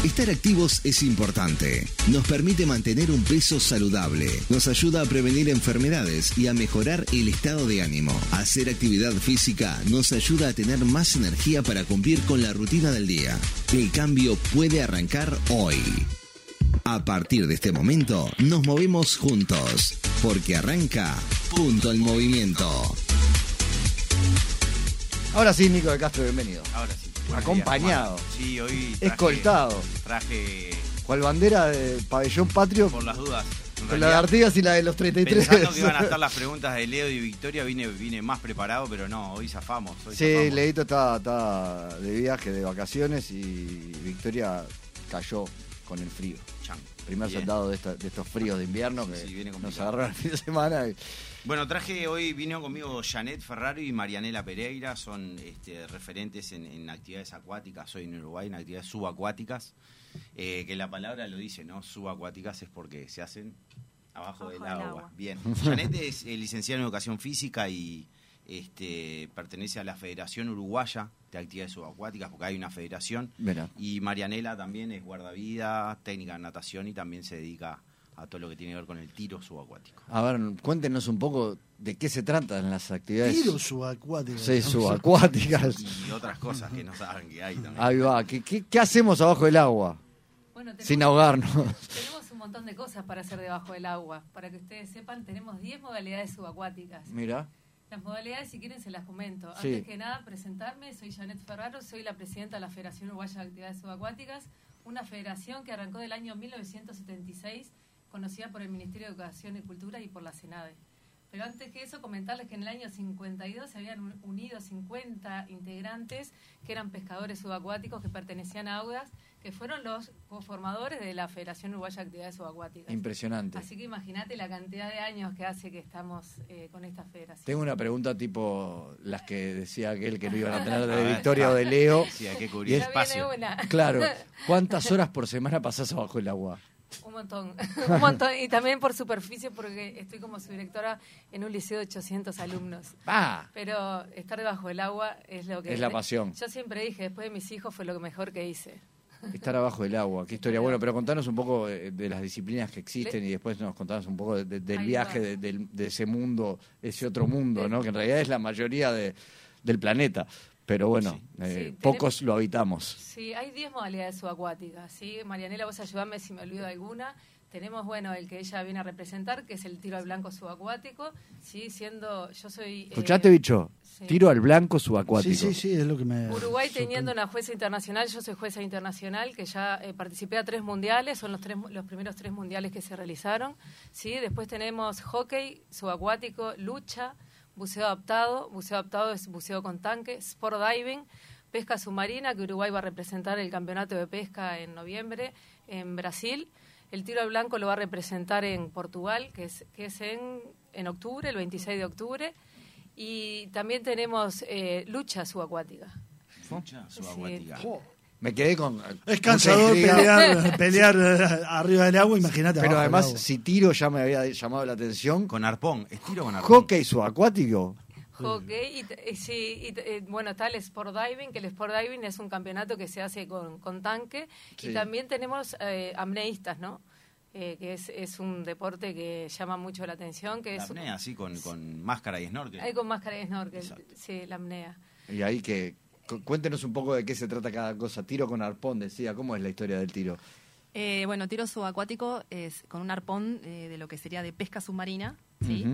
Estar activos es importante. Nos permite mantener un peso saludable. Nos ayuda a prevenir enfermedades y a mejorar el estado de ánimo. Hacer actividad física nos ayuda a tener más energía para cumplir con la rutina del día. El cambio puede arrancar hoy. A partir de este momento, nos movemos juntos, porque arranca Punto al Movimiento. Ahora sí, Nico de Castro, bienvenido. Ahora sí. Acompañado. Sí, hoy escoltado. Traje ¿Cuál bandera de Pabellón Patrio? por las dudas. Con la de Artigas y la de los 33. Pensando que iban a estar las preguntas de Leo y Victoria, vine más preparado, pero no, hoy zafamos. Sí, Leito está de viaje, de vacaciones, y Victoria cayó con el frío. Primer soldado de estos fríos de invierno que viene nos agarraron el fin de semana. Bueno, vino conmigo Janet Ferrari y Marianela Pereira, son referentes en actividades acuáticas, soy en Uruguay, en actividades subacuáticas, que la palabra lo dice, ¿no? Subacuáticas es porque se hacen abajo del agua. Bien. Janet es licenciada en Educación Física y pertenece a la Federación Uruguaya de Actividades Subacuáticas, porque hay una federación. Mira. Y Marianela también es guardavida, técnica de natación y también se dedica a todo lo que tiene que ver con el tiro subacuático. A ver, cuéntenos un poco de qué se tratan las actividades. Tiro subacuáticas. Sí, subacuáticas. Y otras cosas que no saben que hay también. Ahí va. ¿Qué hacemos abajo del agua? Bueno, sin ahogarnos. Tenemos un montón de cosas para hacer debajo del agua. Para que ustedes sepan, tenemos 10 modalidades subacuáticas. Mira. Las modalidades, si quieren, se las comento. Sí. Antes que nada, presentarme. Soy Janet Ferraro, soy la presidenta de la Federación Uruguaya de Actividades Subacuáticas, una federación que arrancó del año 1976, conocida por el Ministerio de Educación y Cultura y por la CENADE. Pero antes que eso, comentarles que en el año 52 se habían unido 50 integrantes que eran pescadores subacuáticos que pertenecían a AUDAS, que fueron los conformadores de la Federación Uruguaya de Actividades Subacuáticas. Impresionante. Así que imagínate la cantidad de años que hace que estamos con esta federación. Tengo una pregunta tipo las que decía aquel que no iban a tener de Victoria o de Leo. Sí, hay que cubrir espacio. Claro. ¿Cuántas horas por semana pasás abajo el agua? Un montón, un montón. Y también por superficie, porque estoy como subdirectora en un liceo de 800 alumnos. Pero estar debajo del agua es lo que... Es la pasión. Yo siempre dije, después de mis hijos fue lo mejor que hice. Estar abajo del agua, qué historia. Bueno, pero contanos un poco de las disciplinas que existen y después nos contanos un poco del viaje de ese mundo, ese otro mundo, ¿no? Que en realidad es la mayoría del planeta. Pero bueno, pocos lo habitamos. Sí, hay 10 modalidades subacuáticas, ¿sí? Marianela, vos ayudame si me olvido de alguna. Tenemos, bueno, el que ella viene a representar, que es el tiro al blanco subacuático, ¿sí? Yo soy... ¿Escuchaste, bicho? Sí. Tiro al blanco subacuático. Sí, es lo que me... Uruguay teniendo una jueza internacional, yo soy jueza internacional, que ya participé a 3 mundiales, son los primeros 3 mundiales que se realizaron, ¿sí? Después tenemos hockey subacuático, lucha, buceo adaptado es buceo con tanque, sport diving, pesca submarina, que Uruguay va a representar el campeonato de pesca en noviembre en Brasil. El tiro al blanco lo va a representar en Portugal, que es en octubre, el 26 de octubre. Y también tenemos lucha subacuática. Lucha subacuática. Sí. Me quedé con... Es cansador pelear arriba del agua, imagínate. Pero además, si tiro ya me había llamado la atención. Con arpón, es tiro con arpón. Hockey subacuático. Hockey, bueno, está el sport diving, que el sport diving es un campeonato que se hace con tanque. Sí. Y también tenemos apneístas, ¿no? Que es un deporte que llama mucho la atención. Que la apnea, sí, con máscara y snorkel. Hay con máscara y snorkel, exacto. Sí, la apnea. Y ahí cuéntenos un poco de qué se trata cada cosa. Tiro con arpón, decía, ¿cómo es la historia del tiro? Bueno, tiro subacuático es con un arpón de lo que sería de pesca submarina, ¿sí?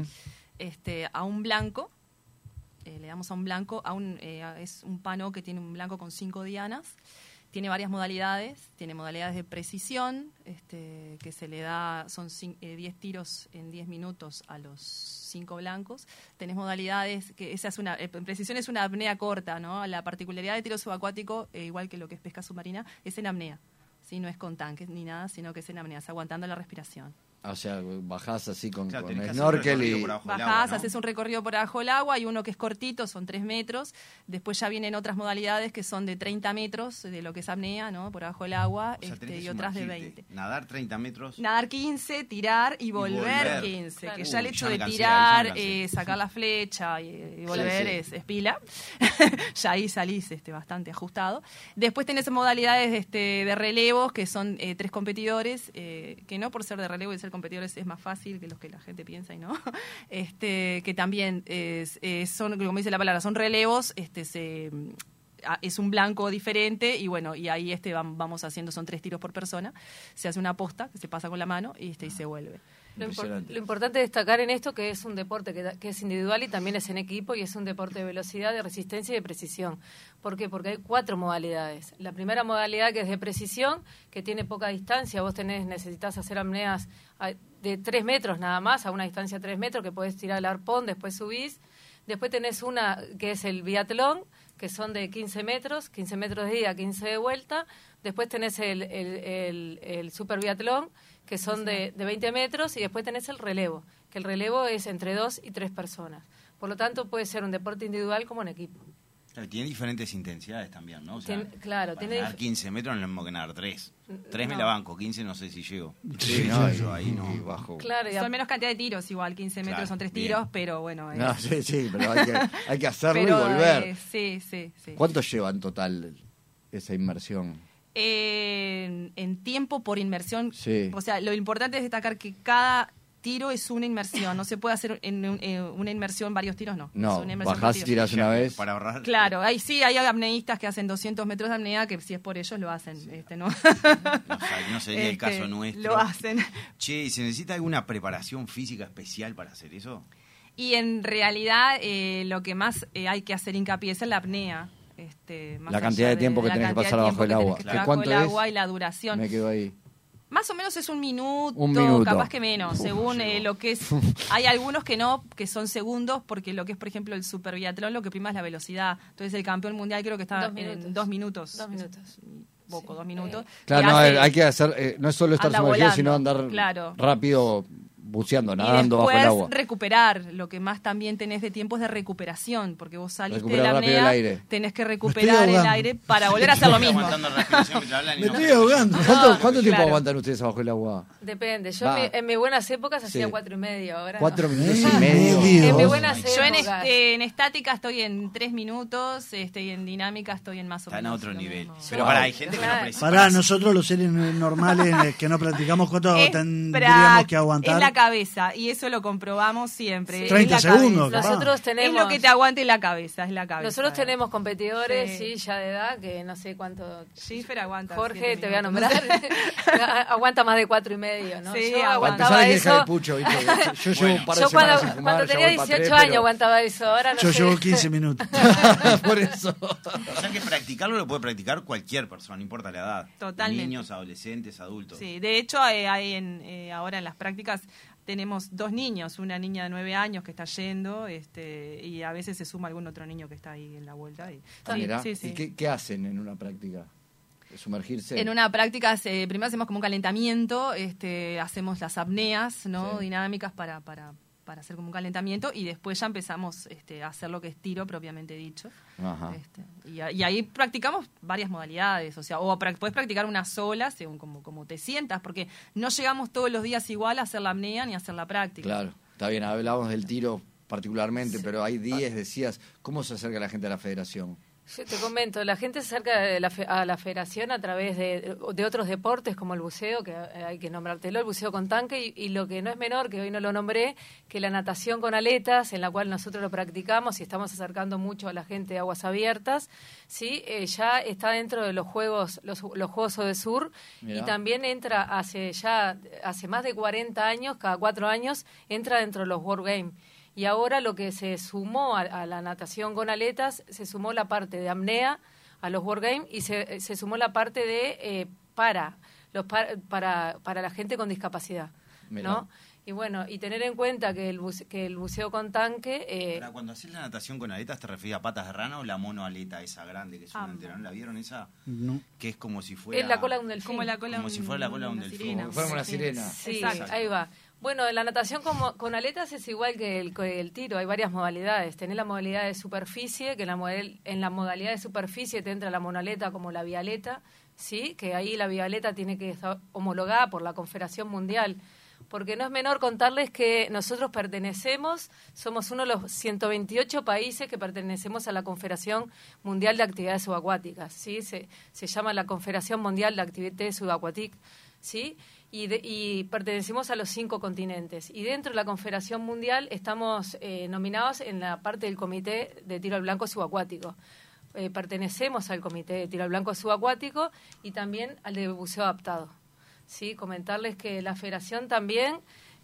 A un blanco, le damos a un blanco, es un pano que tiene un blanco con 5 dianas. Tiene varias modalidades, tiene modalidades de precisión, que se le da, son 10 tiros en 10 minutos a los 5 blancos. Tenés modalidades, que esa es en precisión es una apnea corta, ¿no? La particularidad de tiro subacuático, igual que lo que es pesca submarina, es en apnea, ¿sí? No es con tanques ni nada, sino que es en apnea, es aguantando la respiración. O sea, bajás así con Claro, tenés que hacer snorkel un recorrido y... por abajo del Bajás, agua, ¿no? haces un recorrido por abajo del agua, hay uno que es cortito, son 3 metros, después ya vienen otras modalidades que son de 30 metros, de lo que es apnea, ¿no? Por abajo del agua, O sea, tenés que y otras de sumergirte, 20. Nadar 30 metros. Nadar 15, tirar y volver volver. 15. Claro. Que ya el Uy, hecho ya me de cansé, tirar, ahí ya me cansé. sacar la flecha y volver sí. es pila. Ya ahí salís bastante ajustado. Después tenés modalidades de relevos, que son 3 competidores, que no por ser de relevo y ser competidores es más fácil que los que la gente piensa y no. Que también son, como dice la palabra, son relevos, es un blanco diferente y bueno, y ahí vamos haciendo, son 3 tiros por persona, se hace una posta que se pasa con la mano y se vuelve. Impresionante. Lo importante es destacar en esto que es un deporte que es individual y también es en equipo y es un deporte de velocidad, de resistencia y de precisión. ¿Por qué? Porque hay 4 modalidades. La primera modalidad, que es de precisión, que tiene poca distancia. Vos necesitas hacer apneas de 3 metros nada más, a una distancia de 3 metros, que podés tirar el arpón, después subís. Después tenés una que es el biatlón, que son de 15 metros de ida, 15 de vuelta. Después tenés el super biatlón, que son de 20 metros, y después tenés el relevo, que el relevo es entre 2 y 3 personas. Por lo tanto, puede ser un deporte individual como en equipo. Claro, tiene diferentes intensidades también, ¿no? O sea, Claro, para tiene nadar 15 metros no es lo mismo que nadar 3. 3 me No. la banco, 15 no sé si llego. Sí, yo ahí no. y bajo. Claro, Son menos cantidad de tiros, igual 15 metros Claro, son 3 bien. tiros, pero bueno. No, sí, pero hay que hacerlo pero, y volver. Sí. ¿Cuánto lleva en total esa inmersión? En tiempo por inmersión, Sí. o sea, lo importante es destacar que cada tiro es una inmersión, no se puede hacer en una inmersión varios tiros, no. No, Es una inmersión por bajás y tiro. tirás una vez. Para ahorrar. Claro, hay apneístas que hacen 200 metros de apnea, que si es por ellos lo hacen, ¿no? No sería el caso nuestro. Lo hacen. Che, ¿y se necesita alguna preparación física especial para hacer eso? Y en realidad lo que más hay que hacer hincapié es en la apnea. Más La cantidad allá de tiempo que la tenés que cantidad pasar de abajo del tiempo que agua. tenés que estar ¿Cuánto bajo el es? agua y la duración. Me quedo ahí. Más o menos es un minuto, capaz que menos, según lo que es. Hay algunos que no, que son segundos, porque lo que es, por ejemplo, el super biatlón, lo que prima es la velocidad. Entonces el campeón mundial creo que está 2 minutos. en 2 minutos. 2 minutos. Poco, Sí. 2 minutos. Claro, Y no, hace- hay que hacer, no es solo estar anda sumergido, volando, sino andar claro. rápido, buceando, Y nadando bajo después el agua. recuperar. Lo que más también tenés de tiempo es de recuperación, porque vos saliste de Recuperar la rápido el apnea, aire. tenés que estoy recuperar el ahogando. aire para volver a hacer lo Estoy mismo. aguantando respiración mientras hablan y Me no estoy ahogando. ¿Cuánto tiempo claro. aguantan ustedes abajo del agua? Depende. Yo Va. en mis buenas épocas hacía Sí. 4,5. Ahora 4 no. minutos y Medio. medio. En mis buenas Yo épocas. en estática estoy en 3 minutos y en dinámica estoy en más o Están menos. a otro lo nivel. mismo. Pero Wow. para hay gente que no Claro. precisa. Para nosotros los seres normales que no practicamos, ¿cuánto Es tendríamos que aguantar? Es la cabeza, y eso lo comprobamos siempre. es 30 la segundos, cabeza. capaz. Nosotros Es tenemos... lo que te aguante la cabeza, es la cabeza. Nosotros tenemos competidores, Sí. sí, ya de edad, que no sé cuánto... Schiffer aguanta. Jorge, 7 te voy a minutos. nombrar. Aguanta más de 4,5, ¿no? Sí, Yo aguanta. aguantaba Para empezar hay que dejar eso. el pucho, ¿viste? Yo llevo un par de Yo semanas sin cuando fumar, ya tenía voy pa' 18 tres, años pero- aguantaba eso. Ahora no Yo sé. llevo 15 minutos. Por eso. O sea que practicarlo lo puede practicar cualquier persona, no importa la edad. Totalmente. Niños, adolescentes, adultos. Sí, de hecho, hay ahora en las prácticas tenemos 2 niños, una niña de 9 años que está yendo, y a veces se suma algún otro niño que está ahí en la vuelta. Ah, mirá. sí, sí. ¿Y qué hacen en una práctica? ¿Sumergirse? En una práctica, primero hacemos como un calentamiento, hacemos las apneas, ¿no? Sí. Dinámicas para hacer como un calentamiento, y después ya empezamos a hacer lo que es tiro propiamente dicho. Ajá. Y ahí practicamos varias modalidades, o sea, puedes practicar una sola según como te sientas, porque no llegamos todos los días igual a hacer la apnea ni a hacer la práctica. Claro, está bien, hablábamos del tiro particularmente, pero hay 10, decías, ¿cómo se acerca la gente a la federación? Yo te comento, la gente se acerca a la federación a través de otros deportes como el buceo, que hay que nombrártelo, el buceo con tanque, y lo que no es menor, que hoy no lo nombré, que la natación con aletas, en la cual nosotros lo practicamos y estamos acercando mucho a la gente de aguas abiertas, ¿sí? Ya está dentro de los Juegos Odesur, Mirá. y también entra hace más de 40 años, cada 4 años, entra dentro de los World Games. Y ahora lo que se sumó a la natación con aletas, se sumó la parte de apnea a los World Games y se sumó la parte de para la gente con discapacidad, Mirá. ¿no? Y bueno, y tener en cuenta que el buceo con tanque... Ahora, cuando haces la natación con aletas, ¿te refieres a patas de rana o la monoaleta esa grande que es una entera? ¿No la vieron esa? No. Que es como si fuera... Es la cola de un delfín. Como si fuera la cola de un delfín. Como si fuera una sirena. Sí, Exacto. ahí va. Bueno, la natación con aletas es igual que el tiro, hay varias modalidades. Tenés la modalidad de superficie, que en la modalidad de superficie te entra la monoaleta como la bialeta, ¿sí? Que ahí la bialeta tiene que estar homologada por la Confederación Mundial. Porque no es menor contarles que nosotros somos uno de los 128 países que pertenecemos a la Confederación Mundial de Actividades Subacuáticas, ¿sí? Se llama la Confederación Mundial de Actividades Subacuáticas, ¿sí? Y pertenecemos a los 5 continentes. Y dentro de la Confederación Mundial estamos nominados en la parte del Comité de Tiro al Blanco Subacuático. Pertenecemos al Comité de Tiro al Blanco Subacuático y también al de buceo adaptado. Sí, comentarles que la Federación también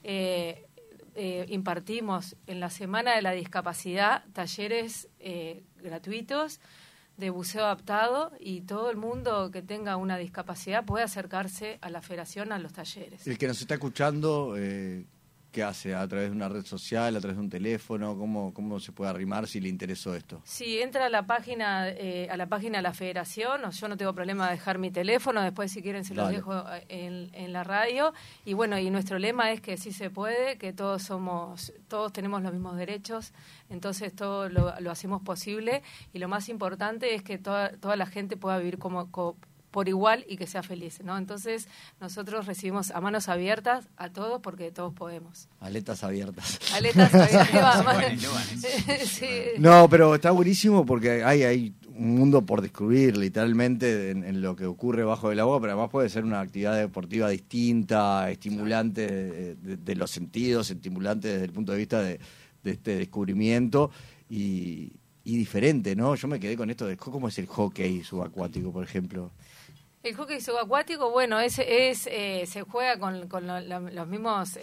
impartimos en la Semana de la Discapacidad talleres gratuitos de buceo adaptado y todo el mundo que tenga una discapacidad puede acercarse a la Federación a los talleres. El que nos está escuchando, ¿qué hace? ¿A través de una red social, a través de un teléfono? ¿Cómo se puede arrimar si le interesó esto? Sí, entra a la página de la Federación, yo no tengo problema de dejar mi teléfono, después si quieren se los dejo en la radio. Y bueno, y nuestro lema es que sí se puede, que todos tenemos los mismos derechos, entonces todo lo hacemos posible y lo más importante es que toda la gente pueda vivir por igual y que sea feliz, ¿no? Entonces nosotros recibimos a manos abiertas a todos porque todos podemos. Aletas abiertas. Aletas abiertas. Sí. No, pero está buenísimo porque hay un mundo por descubrir literalmente en lo que ocurre bajo el agua, pero además puede ser una actividad deportiva distinta, estimulante de los sentidos, estimulante desde el punto de vista de este descubrimiento y diferente, ¿no? Yo me quedé con esto de cómo es el hockey subacuático, por ejemplo. El hockey subacuático, bueno, se juega con los mismos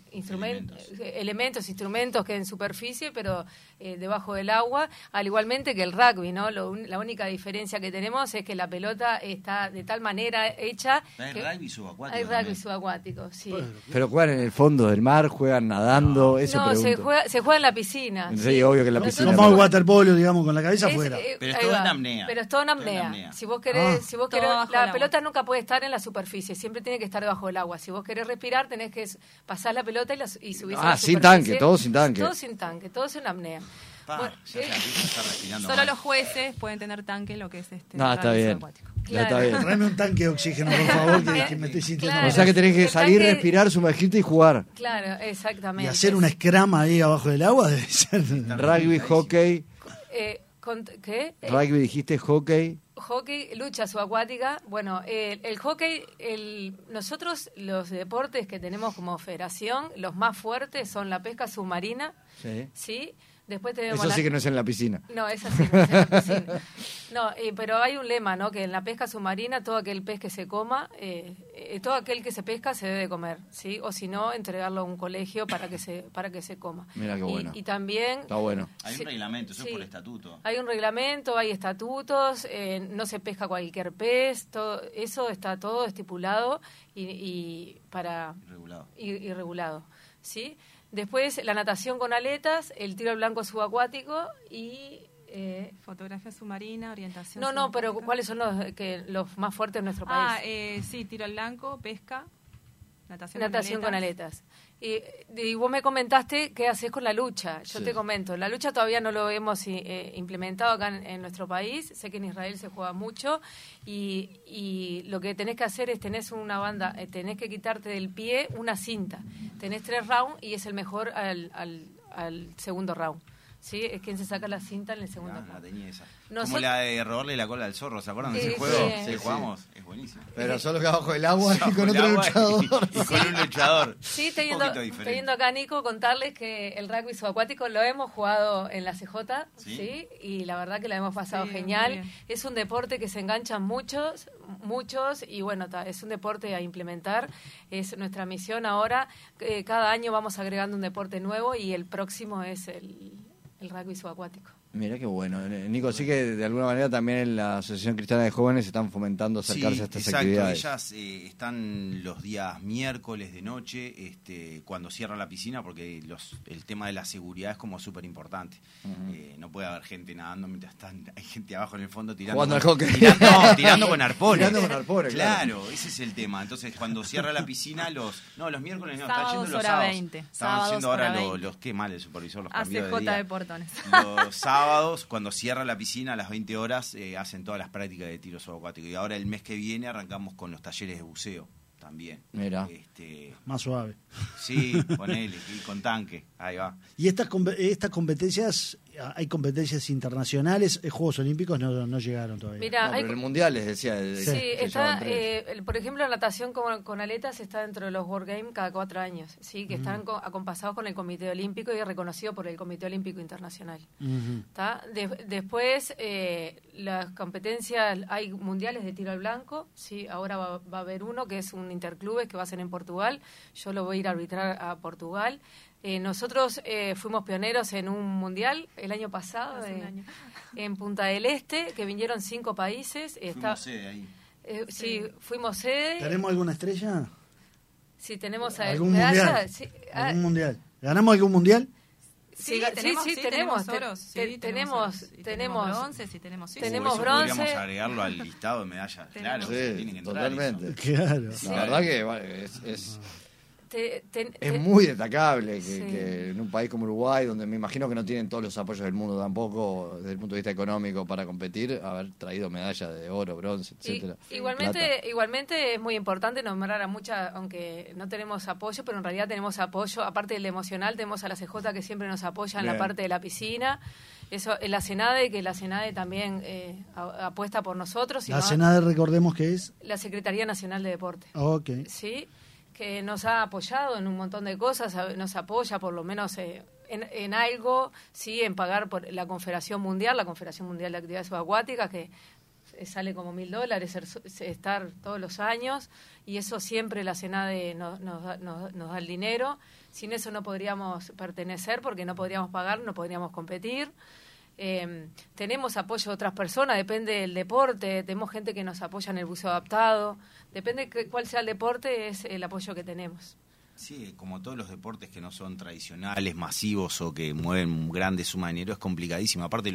instrumentos que en superficie, pero debajo del agua, al igualmente que el rugby, ¿no? La única diferencia que tenemos es que la pelota está de tal manera hecha... Hay rugby subacuático. Hay rugby subacuático, sí. Pero juegan en el fondo del mar, juegan nadando, eso no, pregunto. se juega en la piscina. Sí, obvio que en la piscina. Como el waterpolo, digamos, con la cabeza afuera. Pero es todo en apnea. Pero es todo en apnea. Si vos querés, la pelota nunca puede estar en la superficie, siempre tiene que estar debajo del agua. Si vos querés respirar, tenés que pasar la pelota y subirse a la sin superficie. tanque, todo sin tanque. Todo sin tanque, todo sin apnea. Bueno, está respirando solo mal. los jueces pueden tener tanque en lo que es No, está bien. Claro. Está bien. Tráeme un tanque de oxígeno, por favor, que me estoy sintiendo Claro. mal. O sea que tenés que El salir, tanque- respirar, sumergirte y jugar. Claro, exactamente. Y hacer una escrama ahí abajo del agua debe ser... Rugby, hockey. ¿Qué? Rugby dijiste, hockey. Hockey, lucha subacuática. Bueno, el hockey, nosotros los deportes que tenemos como federación, los más fuertes son la pesca submarina, Sí. ¿sí? Después tenemos Eso sí que no es en la piscina. No, es así, no es en la piscina. No, pero hay un lema, ¿no? Que en la pesca submarina todo aquel pez que se coma, todo aquel que se pesca se debe comer, ¿sí? O si no, entregarlo a un colegio para que se coma. Mira qué bueno. Y también... Está bueno. Hay un reglamento, eso sí. es por estatuto. Hay un reglamento, hay estatutos, no se pesca cualquier pez, todo eso está todo estipulado y Regulado. y regulado, ¿sí? Después la natación con aletas, el tiro al blanco subacuático y... Fotografía submarina, orientación. No, pero subacuática. ¿cuáles son los más fuertes en nuestro país? Sí, tiro al blanco, pesca, natación Natación con aletas. Y vos me comentaste qué haces con la lucha. Yo Sí. te comento, la lucha todavía no lo hemos implementado acá en nuestro país. Sé que en Israel se juega mucho y lo que tenés que hacer es tenés una banda, tenés que quitarte del pie una cinta. Tenés 3 rounds y es el mejor al segundo round. ¿Sí? Es quien se saca la cinta en el segundo La round. tenía esa. Nosotros- Como la de robarle la cola al zorro, ¿se acuerdan de Sí, ese juego? sí. Sí, Sí, jugamos, es buenísimo. Pero solo que abajo del agua y con el otro agua luchador. Y con un luchador. Sí, Un poquito diferente. teniendo acá, Nico, contarles que el rugby subacuático lo hemos jugado en la CJ, ¿Sí? ¿sí? Y la verdad que la hemos pasado Sí, muy genial. bien. Es un deporte que se enganchan muchos, y bueno, es un deporte a implementar. Es nuestra misión ahora. Cada año vamos agregando un deporte nuevo y el próximo es el rugby subacuático. Mirá qué bueno. Nico, sí que de alguna manera también en la Asociación Cristiana de Jóvenes están fomentando acercarse a estas exacto. actividades. Ellas están los días miércoles de noche, cuando cierra la piscina, porque el tema de la seguridad es como súper importante. No puede haber gente nadando mientras hay gente abajo en el fondo tirando Jugando al hockey. Tirando con arpones. Tirando con arpones, claro, ese es el tema. Entonces, cuando cierra la piscina, los miércoles no, Sábados, está yendo los hora sábados. 20. Estaban haciendo Sábados, ahora hora 20. los qué mal el supervisor, los cambios de ACJ día. de Portones. Los sábados, cuando cierra la piscina a las 20 horas, hacen todas las prácticas de tiro subacuático. Y ahora el mes que viene arrancamos con los talleres de buceo también. Mira. Más suave. Sí, ponele, y con tanque, ahí va. Y estas competencias, hay competencias internacionales, Juegos Olímpicos no llegaron todavía. Mira, No, pero el mundial les decía. Sí, está, por ejemplo, la natación con aletas está dentro de los World Games cada 4 años, sí, que están acompasados con el Comité Olímpico y reconocido por el Comité Olímpico Internacional. ¿Tá? Después, las competencias, hay mundiales de tiro al blanco, sí, ahora va a haber uno que es un interclubes que va a ser en Portugal, yo lo voy a ir a arbitrar a Portugal. Nosotros fuimos pioneros en un mundial el año pasado en Punta del Este, que vinieron 5 países. Fuimos sede ahí. Sí, fuimos sede. ¿Tenemos alguna estrella? Sí, tenemos ¿Algún medalla. mundial? Sí, ¿Algún mundial? ¿Ganamos algún mundial? Sí, tenemos oros, tenemos bronces, sí, tenemos tenemos Eso bronce. podríamos agregarlo al listado de medallas. Claro, Sí, tienen que entrar totalmente. Claro. La verdad que vale, es Es muy destacable Sí. que en un país como Uruguay, donde me imagino que no tienen todos los apoyos del mundo tampoco, desde el punto de vista económico, para competir, haber traído medallas de oro, bronce, etcétera. Igualmente es muy importante nombrar a muchas, aunque no tenemos apoyo, pero en realidad tenemos apoyo, aparte del emocional, tenemos a la CJ que siempre nos apoya en la Bien. parte de la piscina. Eso, la CENADE, que la CENADE también apuesta por nosotros. La CENADE, recordemos que es. La Secretaría Nacional de Deporte. Ok. Sí, que nos ha apoyado en un montón de cosas, nos apoya por lo menos en algo, sí, en pagar por la Confederación Mundial de Actividades Subacuáticas, que sale como $1.000 estar todos los años, y eso siempre la CENADE nos da el dinero. Sin eso no podríamos pertenecer, porque no podríamos pagar, no podríamos competir. Tenemos apoyo de otras personas, depende del deporte, tenemos gente que nos apoya en el buceo adaptado, depende cuál sea el deporte, es el apoyo que tenemos. Sí, como todos los deportes que no son tradicionales, masivos o que mueven grandes sumas de dinero, es complicadísimo. Aparte,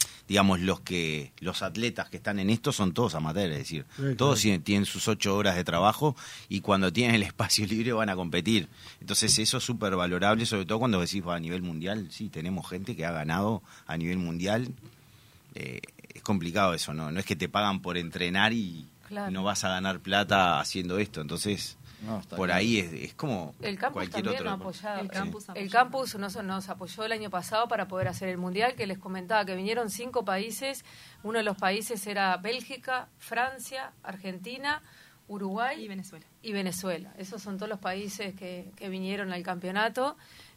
los atletas que están en esto son todos amateurs, es decir, Sí, todos claro. tienen sus 8 horas de trabajo y cuando tienen el espacio libre van a competir. Entonces eso es súper valorable, sobre todo cuando decís a nivel mundial. Sí, tenemos gente que ha ganado a nivel mundial. Es complicado eso, ¿no? No es que te pagan por entrenar y Claro. no vas a ganar plata haciendo esto. Entonces, No, está por claro. ahí es como El campus cualquier también otro nos ha deporte. apoyado. El campus apoyó. El campus nos apoyó el año pasado para poder hacer el mundial, que les comentaba que vinieron 5 países. Uno de los países era Bélgica, Francia, Argentina, Uruguay y Venezuela. Esos son todos los países que vinieron al campeonato.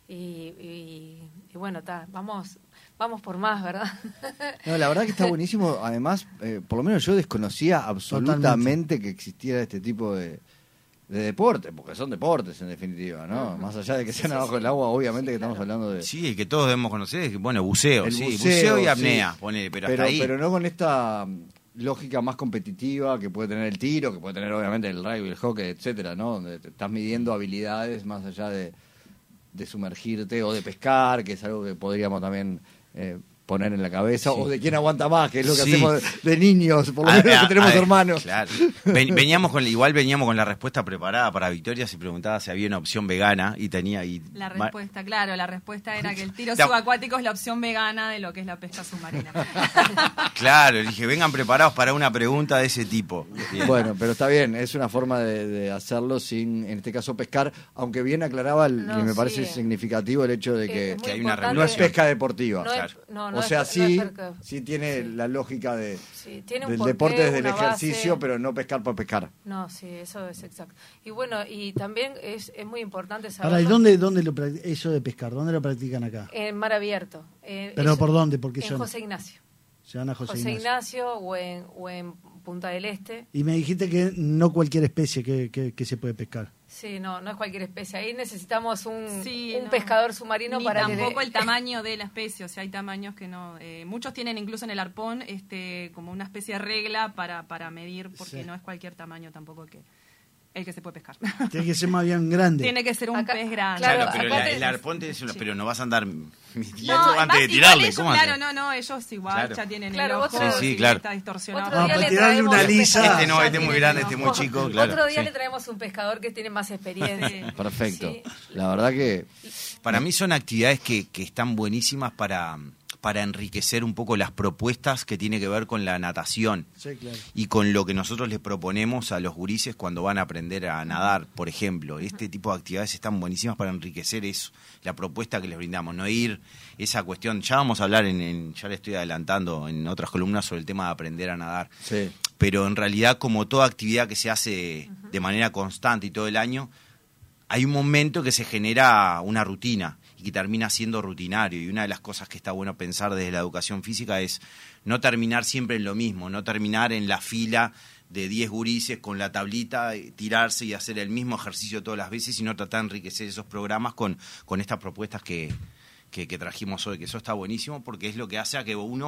Y bueno, vamos por más, ¿verdad? No, la verdad que está buenísimo. Además, por lo menos yo desconocía absolutamente que existiera este tipo de deporte, porque son deportes en definitiva, ¿no? Más allá de que sean abajo del agua, obviamente que estamos hablando de... Sí, el que todos debemos conocer es, bueno, buceo, El sí, buceo, buceo y sí. apnea, ponele, pero hasta ahí. Pero no con esta lógica más competitiva que puede tener el tiro, que puede tener obviamente el rugby, el hockey, etcétera, ¿no? Donde te estás midiendo habilidades más allá de sumergirte o de pescar, que es algo que podríamos también poner en la cabeza, Sí. o de quién aguanta más, que es lo que Sí. hacemos de niños, por lo menos que tenemos hermanos. Claro. Veníamos con la respuesta preparada para Victoria, se preguntaba si había una opción vegana y tenía... La respuesta era que el tiro La- subacuático es la opción vegana de lo que es la pesca submarina. Claro, le dije, vengan preparados para una pregunta de ese tipo. Bien. Bueno, pero está bien, es una forma de hacerlo sin, en este caso, pescar, aunque bien aclaraba, No, y me sí. parece significativo el hecho de que Es muy hay una importante. no es pesca deportiva. No es- Claro. no o es- sea, no es sí, pesca. sí tiene la lógica Sí, tiene un del porqué, deporte desde el una base. ejercicio, pero no pescar por pescar. No, sí, eso es exacto. Y bueno, y también es muy importante saber... Ahora, ¿y dónde eso de pescar? ¿Dónde lo practican acá? En mar abierto. ¿Pero por dónde? ¿Por qué En zona? José Ignacio. Se van a José José Ignacio. Ignacio o en Punta del Este. Y me dijiste que no cualquier especie que se puede pescar. Sí, no es cualquier especie. Ahí necesitamos un No. pescador submarino Ni para tampoco el tamaño de la especie, o sea, hay tamaños que no. Muchos tienen incluso en el arpón como una especie de regla para medir, porque Sí. no es cualquier tamaño tampoco el que se puede pescar. Tiene que ser más bien grande. Tiene que ser un Acá- pez grande. claro, pero acá el arpón tiene Sí. pero no vas a andar midiendo No, antes de igual tirarle. ellos, ¿Cómo claro, haces? ellos igual Claro. ya tienen Claro, el ojo, otro- Sí, si claro. está distorsionado. Otro día para le tirarle traemos una un lisa. pescador. Este no, este es muy tiene grande, el este es ojo. muy chico, claro. Otro día Sí. le traemos un pescador que tiene más experiencia. Sí. Perfecto. Sí. La verdad que Para mí son actividades que están buenísimas para enriquecer un poco las propuestas que tiene que ver con la natación Sí, claro. y con lo que nosotros les proponemos a los gurises cuando van a aprender a nadar, por ejemplo. Este tipo de actividades están buenísimas para enriquecer eso, la propuesta que les brindamos, no ir esa cuestión. Ya vamos a hablar, ya le estoy adelantando en otras columnas sobre el tema de aprender a nadar. sí. Pero en realidad, como toda actividad que se hace de manera constante y todo el año, hay un momento que se genera una rutina y que termina siendo rutinario. Y una de las cosas que está bueno pensar desde la educación física es no terminar siempre en lo mismo, no terminar en la fila de 10 gurises con la tablita, tirarse y hacer el mismo ejercicio todas las veces, sino tratar de enriquecer esos programas con estas propuestas que trajimos hoy, que eso está buenísimo porque es lo que hace a que uno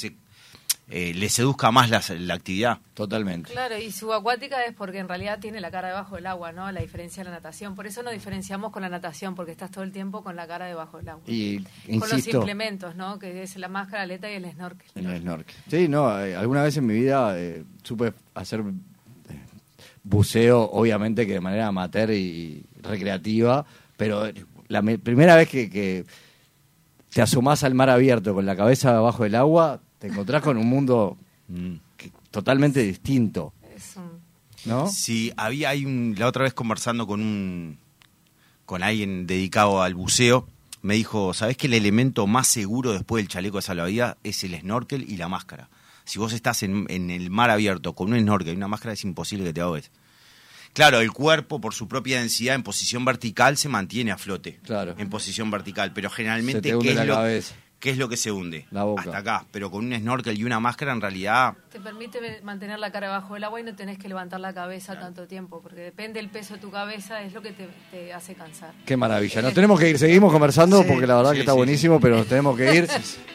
le seduzca más la actividad. Totalmente. Claro, y subacuática es porque en realidad tiene la cara debajo del agua, ¿no? La diferencia de la natación. Por eso nos diferenciamos con la natación, porque estás todo el tiempo con la cara debajo del agua. Y Con los insisto, implementos, ¿no? Que es la máscara, aleta y el snorkel. en el snorkel. Sí, no, alguna vez en mi vida supe hacer buceo, obviamente que de manera amateur y recreativa, pero la primera vez que te asomás al mar abierto con la cabeza abajo del agua, te encontrás con un mundo totalmente distinto, Es un... ¿no? Sí, la otra vez conversando con alguien dedicado al buceo, me dijo, ¿sabés que el elemento más seguro después del chaleco de salvavidas es el snorkel y la máscara? Si vos estás en el mar abierto con un snorkel y una máscara, es imposible que te ahogues. Claro, el cuerpo, por su propia densidad, en posición vertical, se mantiene a flote. Claro. En posición vertical, pero Se generalmente, te hunde la cabeza. ¿qué es lo que se hunde? La boca. Hasta acá. Pero con un snorkel y una máscara, en realidad... Te permite mantener la cara bajo el agua y no tenés que levantar la cabeza tanto tiempo, porque depende del peso de tu cabeza, es lo que te hace cansar. Qué maravilla. Nos tenemos que ir, seguimos conversando Sí. porque la verdad que está Sí. buenísimo, pero nos tenemos que ir.